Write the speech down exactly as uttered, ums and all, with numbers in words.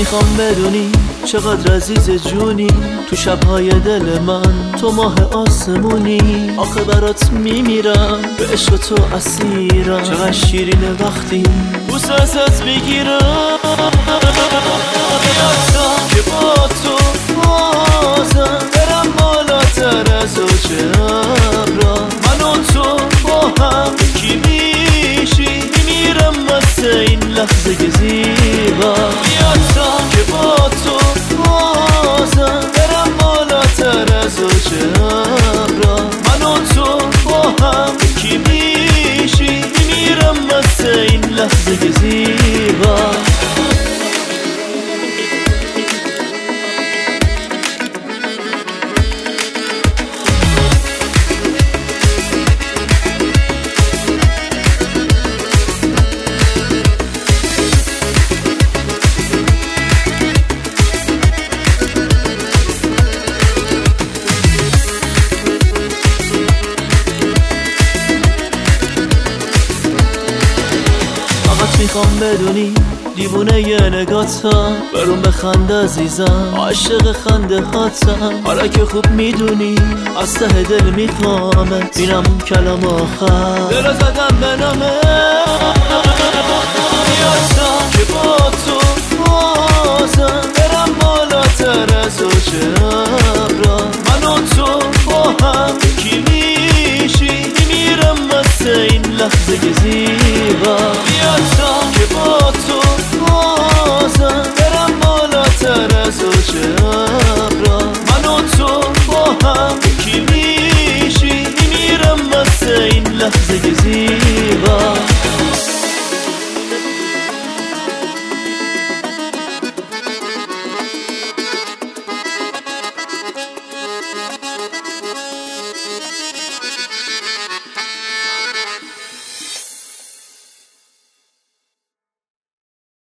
میخوام بدونی چقدر عزیز جونی، تو شبهای دل من تو ماه آسمونی. آخه برات میمیرم، به عشق تو اسیرم، چقدر شیرینه وقتی بوسه ازت میگیرم. یادم که با تو بازم برم بالاتر از اوج ابرا، من و تو با هم یکی میشی، میمیرم واسه این لحظه زیبا. یادم که با تو بازم برم بالاتر از اوج ابرا، من و تو با هم یکی میشی، میمیرم واسه این لحظه زیبا. میخوام بدونی دیوونه یه نگاتم، برون بخند عزیزم، عاشق خنده هاتم. حالا که خوب میدونی از ته دل میخوامت، اینم کلام آخر دل زدم به نامه. یادم که با تو بازم برم بالاتر از اوج ابرا، من و تو با هم یکی میشی، میمیرم واسه این لحظه زیبا. یادم که با تو بازم برم بالاتر از اوج ابرا، من و تو با هم یکی میشی، میمیرم واسه این لحظه زیبا.